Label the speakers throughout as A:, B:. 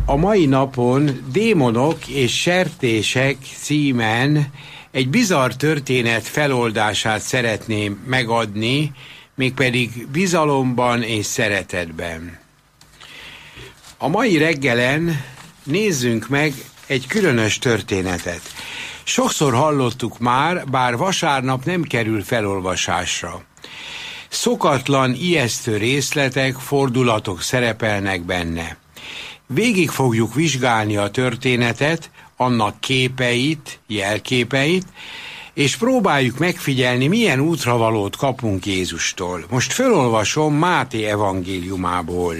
A: A mai napon Démonok és sertések címen egy bizarr történet feloldását szeretném megadni, mégpedig bizalomban és szeretetben. A mai reggelen nézzünk meg egy különös történetet. Sokszor hallottuk már, bár vasárnap nem kerül felolvasásra. Szokatlan, ijesztő részletek, fordulatok szerepelnek benne. Végig fogjuk vizsgálni a történetet, annak képeit, jelképeit, és próbáljuk megfigyelni, milyen útravalót kapunk Jézustól. Most felolvasom Máté evangéliumából.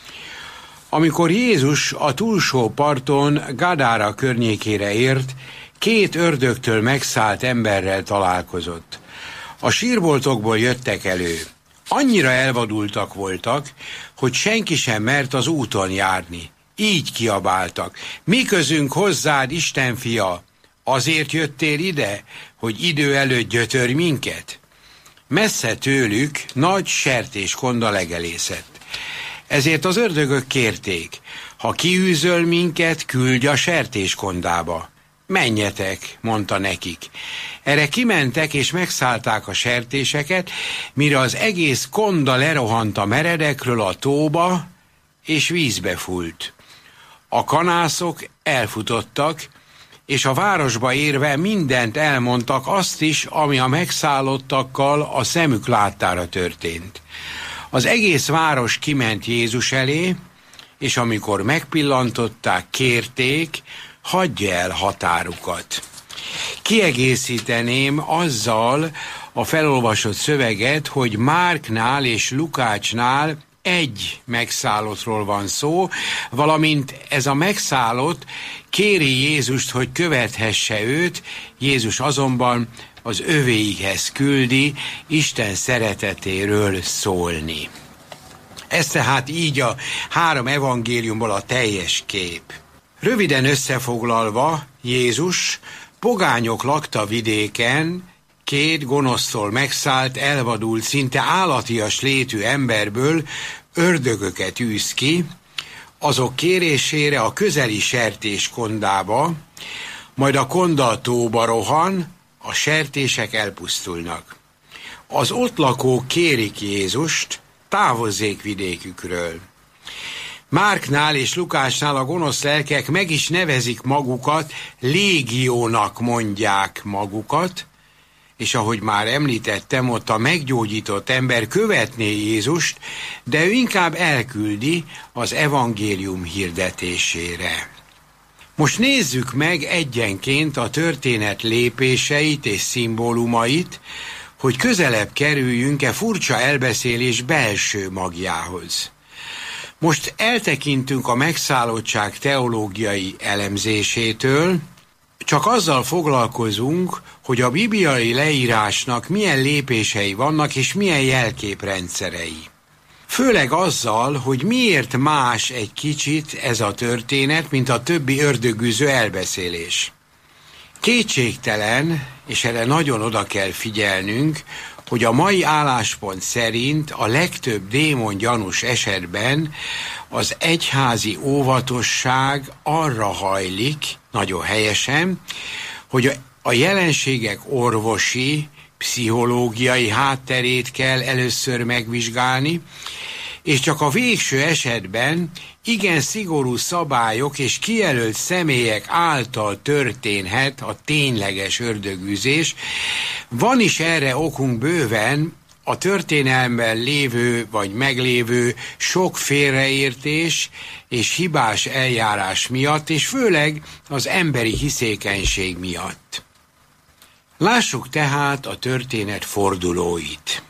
A: Amikor Jézus a túlsó parton Gadára környékére ért, 2 ördögtől megszállt emberrel találkozott. A sírboltokból jöttek elő. Annyira elvadultak voltak, hogy senki sem mert az úton járni. Így kiabáltak: mi közünk hozzád, Isten fia? Azért jöttél ide, hogy idő előtt gyötörj minket? Messze tőlük nagy sertéskonda legelészett. Ezért az ördögök kérték: ha kiűzöl minket, küldj a sertéskondába. Menjetek, mondta nekik. Erre kimentek és megszállták a sertéseket, mire az egész konda lerohant a meredekről a tóba, és vízbe fúlt. A kanászok elfutottak, és a városba érve mindent elmondtak, azt is, ami a megszállottakkal a szemük láttára történt. Az egész város kiment Jézus elé, és amikor megpillantották, kérték, hagyja el határukat. Kiegészíteném azzal a felolvasott szöveget, hogy Márknál és Lukácsnál egy megszállottról van szó, valamint ez a megszállott kéri Jézust, hogy követhesse őt, Jézus azonban az övéihez küldi Isten szeretetéről szólni. Ez tehát így a 3 evangéliumból a teljes kép. Röviden összefoglalva, Jézus pogányok lakta vidéken, 2 gonosztól megszállt, elvadult, szinte állatias létű emberből ördögöket űz ki, azok kérésére a közeli sertéskondába, majd a konda tóba rohan, a sertések elpusztulnak. Az ott lakók kérik Jézust, távozzék vidékükről. Márknál és Lukácsnál a gonosz lelkek meg is nevezik magukat, légiónak mondják magukat, és ahogy már említettem, ott a meggyógyított ember követné Jézust, de ő inkább elküldi az evangélium hirdetésére. Most nézzük meg egyenként a történet lépéseit és szimbólumait, hogy közelebb kerüljünk-e furcsa elbeszélés belső magjához. Most eltekintünk a megszállottság teológiai elemzésétől, csak azzal foglalkozunk, hogy a bibliai leírásnak milyen lépései vannak és milyen jelképrendszerei. Főleg azzal, hogy miért más egy kicsit ez a történet, mint a többi ördögűző elbeszélés. Kétségtelen, és erre nagyon oda kell figyelnünk, hogy a mai álláspont szerint a legtöbb démongyanús esetben az egyházi óvatosság arra hajlik, nagyon helyesen, hogy a jelenségek orvosi, pszichológiai hátterét kell először megvizsgálni, és csak a végső esetben igen szigorú szabályok és kijelölt személyek által történhet a tényleges ördögűzés. Van is erre okunk bőven a történelemben lévő vagy meglévő sok félreértés és hibás eljárás miatt, és főleg az emberi hiszékenység miatt. Lássuk tehát a történet fordulóit.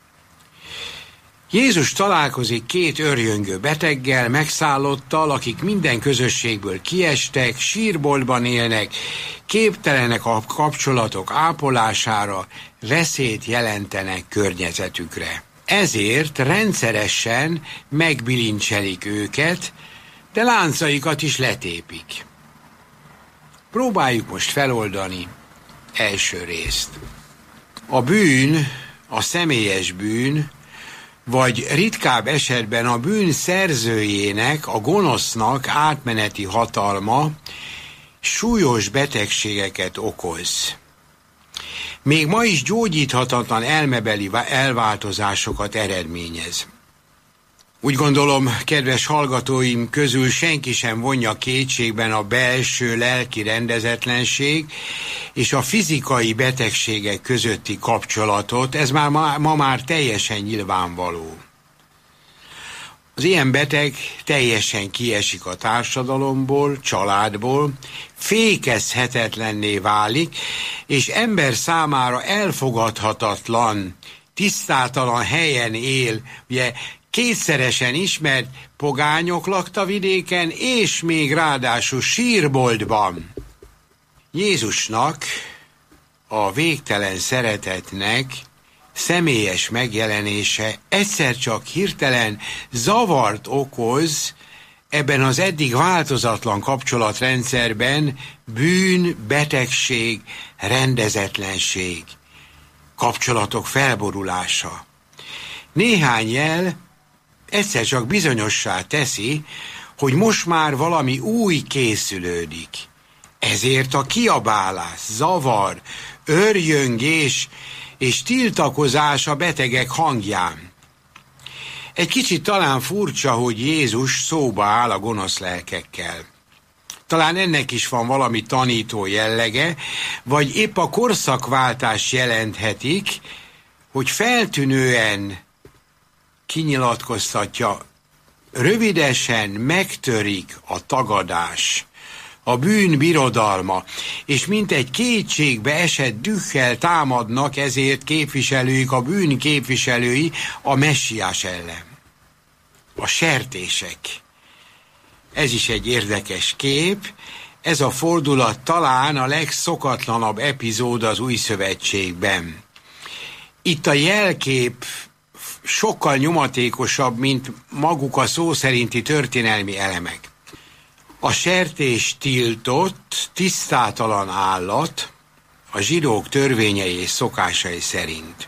A: Jézus találkozik 2 örjöngő beteggel, megszállottal, akik minden közösségből kiestek, sírboltban élnek, képtelenek a kapcsolatok ápolására, veszélyt jelentenek környezetükre. Ezért rendszeresen megbilincselik őket, de láncaikat is letépik. Próbáljuk most feloldani első részt. A bűn, a személyes bűn vagy ritkább esetben a bűn szerzőjének, a gonosznak átmeneti hatalma súlyos betegségeket okoz. Még ma is gyógyíthatatlan elmebeli elváltozásokat eredményez. Úgy gondolom, kedves hallgatóim közül senki sem vonja kétségben a belső lelki rendezetlenség és a fizikai betegségek közötti kapcsolatot, ez ma már teljesen nyilvánvaló. Az ilyen beteg teljesen kiesik a társadalomból, családból, fékezhetetlenné válik, és ember számára elfogadhatatlan, tisztátalan helyen él, ugye kétszeresen ismert pogányok lakta vidéken, és még ráadásul sírboltban. Jézusnak, a végtelen szeretetnek személyes megjelenése egyszer csak hirtelen zavart okoz ebben az eddig változatlan kapcsolatrendszerben, bűn, betegség, rendezetlenség, kapcsolatok felborulása. Néhány jel egyszer csak bizonyossá teszi, hogy most már valami új készülődik. Ezért a kiabálás, zavar, örjöngés és tiltakozás a betegek hangján. Egy kicsit talán furcsa, hogy Jézus szóba áll a gonosz lelkekkel. Talán ennek is van valami tanító jellege, vagy épp a korszakváltás jelenthetik, hogy feltűnően kinyilatkoztatja, rövidesen megtörik a tagadás, a bűn birodalma, és mint egy kétségbe esett dühkel támadnak ezért képviselőik, a bűn képviselői a messiás ellen. A sertések. Ez is egy érdekes kép. Ez a fordulat talán a legszokatlanabb epizód az Új Szövetségben. Itt a jelkép sokkal nyomatékosabb, mint maguk a szó szerinti történelmi elemek. A sertés tiltott, tisztátalan állat a zsidók törvényei és szokásai szerint.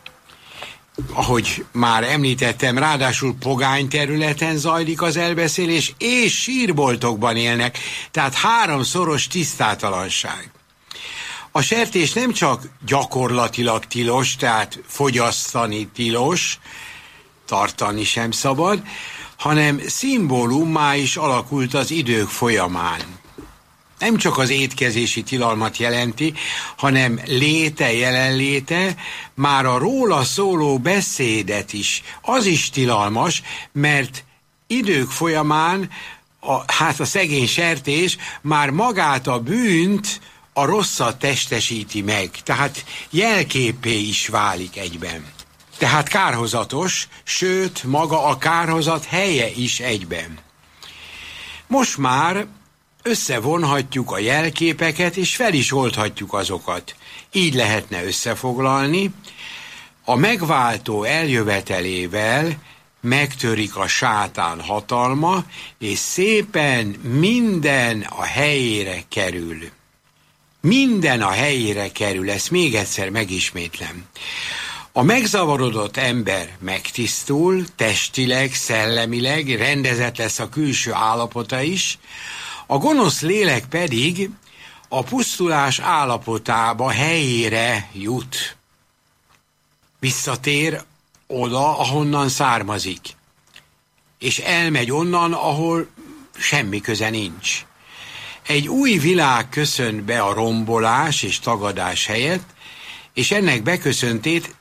A: Ahogy már említettem, ráadásul pogány területen zajlik az elbeszélés, és sírboltokban élnek, tehát háromszoros tisztátalanság. A sertés nem csak gyakorlatilag tilos, tehát fogyasztani tilos, tartani sem szabad, hanem szimbólummá is alakult az idők folyamán. Nem csak az étkezési tilalmat jelenti, hanem jelenléte, már a róla szóló beszédet is. Az is tilalmas, mert idők folyamán a szegény sertés már magát a bűnt, a rosszat testesíti meg, tehát jelképé is válik egyben. Tehát kárhozatos, sőt, maga a kárhozat helye is egyben. Most már összevonhatjuk a jelképeket, és fel is oldhatjuk azokat. Így lehetne összefoglalni. A megváltó eljövetelével megtörik a sátán hatalma, és szépen minden a helyére kerül. Minden a helyére kerül, ezt még egyszer megismétlem. A megzavarodott ember megtisztul, testileg, szellemileg, rendezett lesz a külső állapota is, a gonosz lélek pedig a pusztulás állapotába, helyére jut. Visszatér oda, ahonnan származik, és elmegy onnan, ahol semmi köze nincs. Egy új világ köszönt be a rombolás és tagadás helyett, és ennek beköszöntét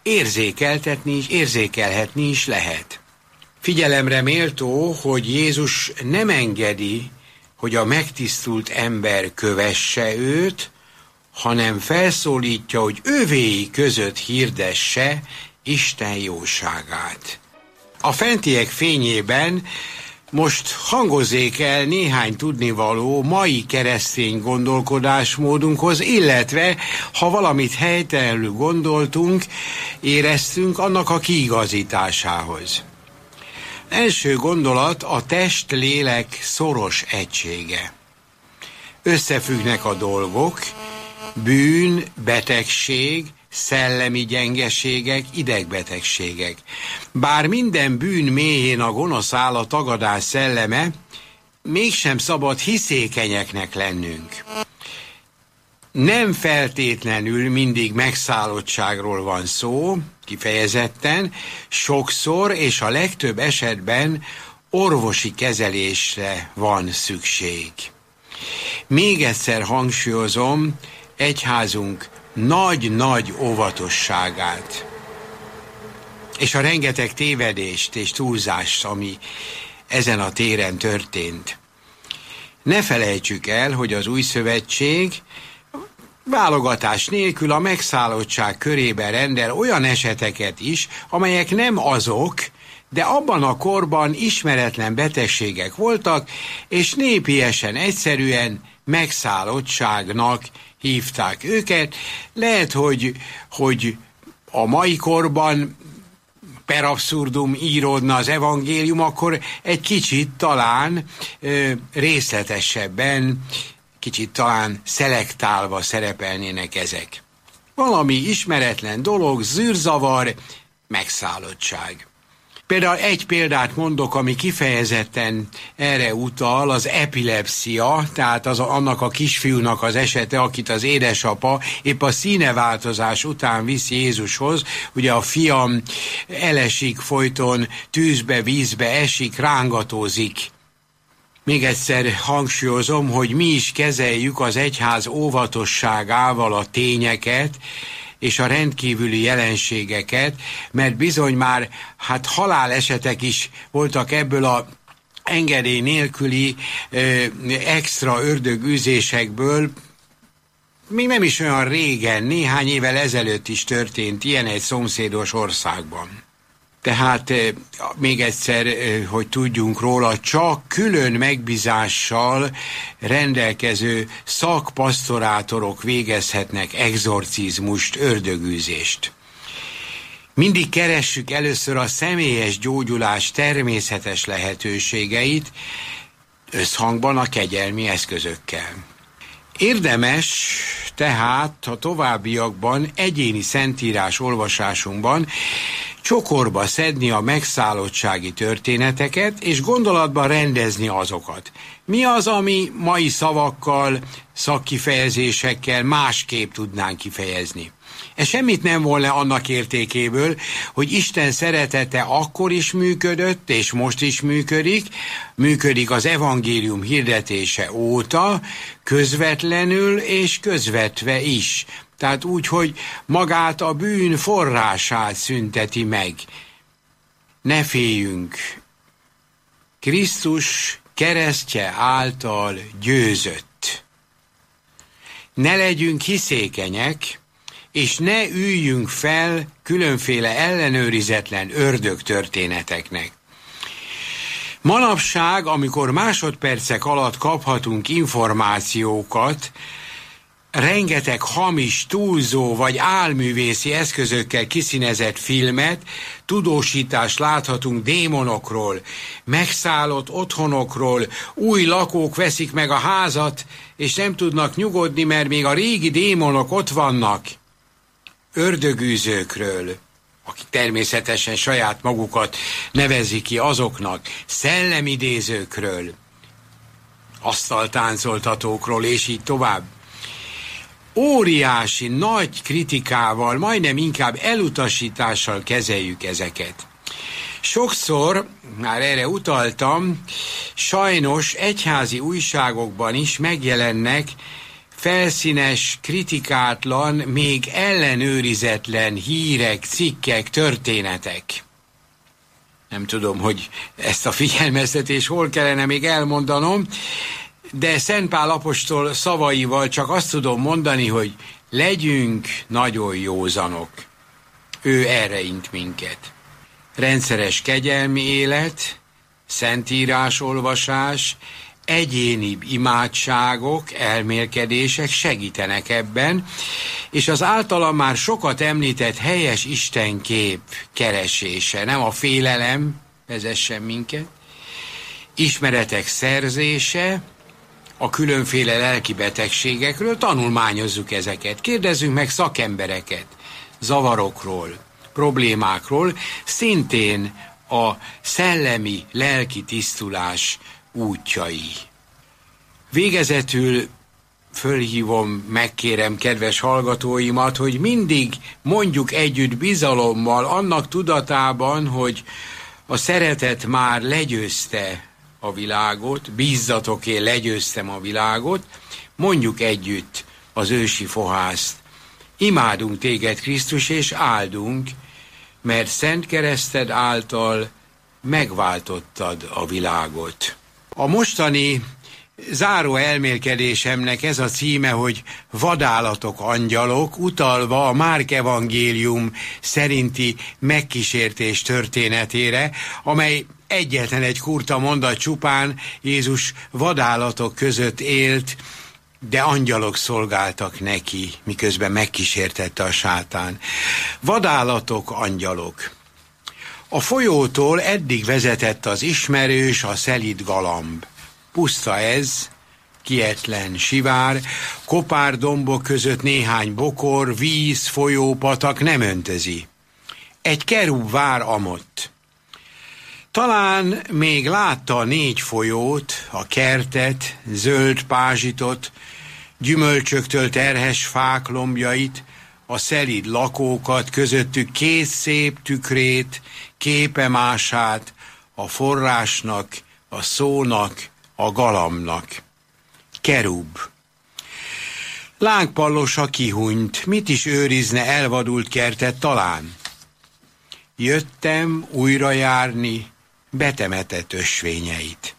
A: érzékelhetni is lehet. Figyelemre méltó, hogy Jézus nem engedi, hogy a megtisztult ember kövesse őt, hanem felszólítja, hogy övéi között hirdesse Isten jóságát. A fentiek fényében most hangozzék el néhány tudnivaló mai keresztény gondolkodásmódunkhoz, illetve ha valamit helytelenül gondoltunk, éreztünk, annak a kiigazításához. Első gondolat a test-lélek szoros egysége. Összefüggnek a dolgok, bűn, betegség, szellemi gyengeségek, idegbetegségek. Bár minden bűn mélyén a gonosz áll a tagadás szelleme, mégsem szabad hiszékenyeknek lennünk. Nem feltétlenül mindig megszállottságról van szó, kifejezetten, sokszor és a legtöbb esetben orvosi kezelésre van szükség. Még egyszer hangsúlyozom egyházunk nagy-nagy óvatosságát, és a rengeteg tévedést és túlzást, ami ezen a téren történt. Ne felejtsük el, hogy az Új Szövetség válogatás nélkül a megszállottság körébe rendel olyan eseteket is, amelyek nem azok, de abban a korban ismeretlen betegségek voltak, és népiesen egyszerűen megszállottságnak hívták őket. Lehet, hogy a mai korban per abszurdum íródna az evangélium, akkor egy kicsit talán részletesebben, kicsit talán szelektálva szerepelnének ezek. Valami ismeretlen dolog, zűrzavar, megszállottság. Például egy példát mondok, ami kifejezetten erre utal, az epilepszia, tehát annak a kisfiúnak az esete, akit az édesapa épp a színeváltozás után visz Jézushoz. Ugye a fiam elesik folyton, tűzbe, vízbe esik, rángatózik. Még egyszer hangsúlyozom, hogy mi is kezeljük az egyház óvatosságával a tényeket, és a rendkívüli jelenségeket, mert bizony már halálesetek is voltak ebből a engedély nélküli extra ördögűzésekből. Még nem is olyan régen, néhány évvel ezelőtt is történt ilyen egy szomszédos országban. Tehát még egyszer, hogy tudjunk róla, csak külön megbízással rendelkező szakpasztorátorok végezhetnek egzorcizmust, ördögűzést. Mindig keressük először a személyes gyógyulás természetes lehetőségeit, összhangban a kegyelmi eszközökkel. Érdemes tehát a továbbiakban egyéni szentírás olvasásunkban csokorba szedni a megszállottsági történeteket, és gondolatban rendezni azokat. Mi az, ami mai szavakkal, szakkifejezésekkel másképp tudnánk kifejezni? Ez semmit nem volna annak értékéből, hogy Isten szeretete akkor is működött, és most is működik az evangélium hirdetése óta, közvetlenül és közvetve is. Tehát úgy, hogy magát a bűn forrását szünteti meg. Ne féljünk. Krisztus keresztje által győzött. Ne legyünk hiszékenyek, és ne üljünk fel különféle ellenőrizetlen ördögtörténeteknek. Manapság, amikor másodpercek alatt kaphatunk információkat, rengeteg hamis, túlzó vagy álművészi eszközökkel kiszínezett filmet, tudósítást láthatunk démonokról, megszállott otthonokról, új lakók veszik meg a házat, és nem tudnak nyugodni, mert még a régi démonok ott vannak. Ördögűzőkről, akik természetesen saját magukat nevezik ki azoknak, szellemidézőkről, asztaltáncoltatókról, és így tovább. Óriási, nagy kritikával, majdnem inkább elutasítással kezeljük ezeket. Sokszor, már erre utaltam, sajnos egyházi újságokban is megjelennek felszínes, kritikátlan, még ellenőrizetlen hírek, cikkek, történetek. Nem tudom, hogy ezt a figyelmeztetést hol kellene még elmondanom, de Szent Pál apostol szavaival csak azt tudom mondani, hogy legyünk nagyon józanok. Ő erre int minket. Rendszeres kegyelmi élet, szentírás olvasás, egyéni imádságok, elmélkedések segítenek ebben, és az általam már sokat említett helyes istenkép keresése, nem a félelem vezessen minket, ismeretek szerzése, a különféle lelki betegségekről, tanulmányozzuk ezeket, kérdezzünk meg szakembereket, zavarokról, problémákról, szintén a szellemi, lelki tisztulás útjai. Végezetül fölhívom, megkérem kedves hallgatóimat, hogy mindig mondjuk együtt bizalommal, annak tudatában, hogy a szeretet már legyőzte a világot, bízzatok, én legyőztem a világot, mondjuk együtt az ősi fohászt. Imádunk téged, Krisztus, és áldunk, mert szent kereszted által megváltottad a világot. A mostani záró elmélkedésemnek ez a címe, hogy Vadállatok, angyalok, utalva a Márk evangélium szerinti megkísértés történetére, amely egyetlen egy kurta mondat csupán: Jézus vadállatok között élt, de angyalok szolgáltak neki, miközben megkísértette a sátán. Vadállatok, angyalok. A folyótól eddig vezetett az ismerős, a szelíd galamb. Puszta ez, kietlen sivár, kopár dombok között néhány bokor, víz, folyó, patak nem öntözi. Egy kerub vár amott. Talán még látta a 4 folyót, a kertet, zöld pázsitot, gyümölcsöktől terhes fák lombjait, a szelíd lakókat, közöttük 2 szép tükrét, képemását, a forrásnak, a szónak, a galambnak. Kerub. Lángpallosa kihunyt, mit is őrizne elvadult kertet talán? Jöttem újra járni betemetett ösvényeit.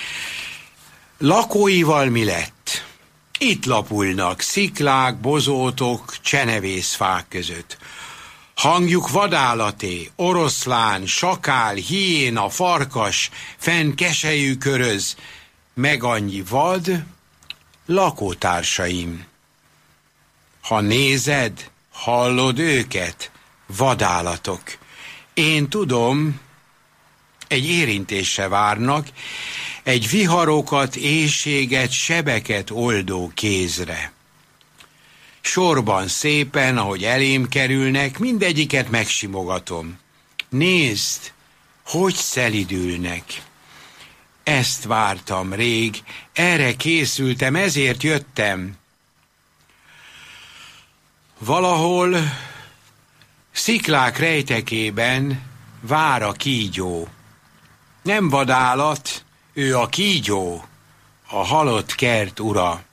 A: Lakóival mi lett? Itt lapulnak sziklák, bozótok, csenevészfák között. Hangjuk vadállaté, oroszlán, sakál, hiéna, farkas, fenn keselyű köröz, meg annyi vad, lakótársaim. Ha nézed, hallod őket, vadállatok. Én tudom, egy érintésre várnak, egy viharokat, éhséget, sebeket oldó kézre. Sorban szépen, ahogy elém kerülnek, mindegyiket megsimogatom. Nézd, hogy szelidülnek. Ezt vártam rég, erre készültem, ezért jöttem. Valahol sziklák rejtekében vár a kígyó. Nem vadállat, ő a kígyó, a halott kert ura.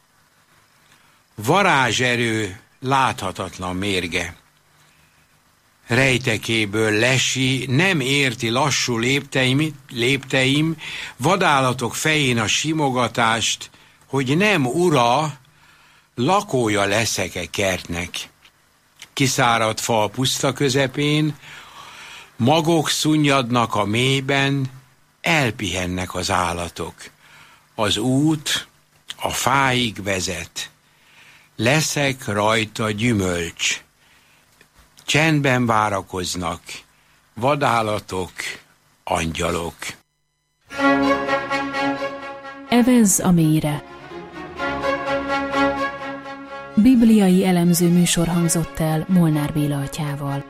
A: Varázserő, láthatatlan mérge. Rejtekéből lesi, nem érti lassú lépteim, vadállatok fején a simogatást, hogy nem ura, lakója leszek-e kertnek. Kiszáradt fa a puszta közepén, magok szunnyadnak a mélyben, elpihennek az állatok. Az út a fáig vezet. Leszek rajta gyümölcs. Csendben várakoznak vadállatok, angyalok.
B: Evezz a mélyre. Bibliai elemző műsor hangzott el Molnár Béla atyával.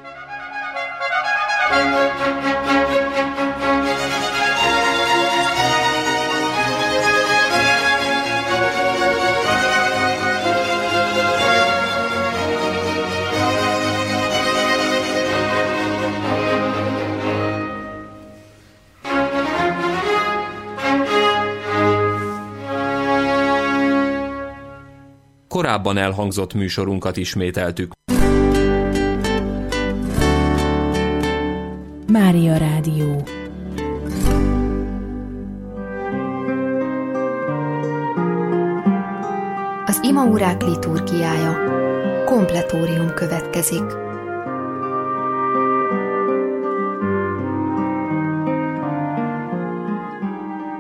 C: Korábban elhangzott műsorunkat ismételtük.
B: Mária Rádió.
D: Az imaórák liturgiája. Kompletórium következik.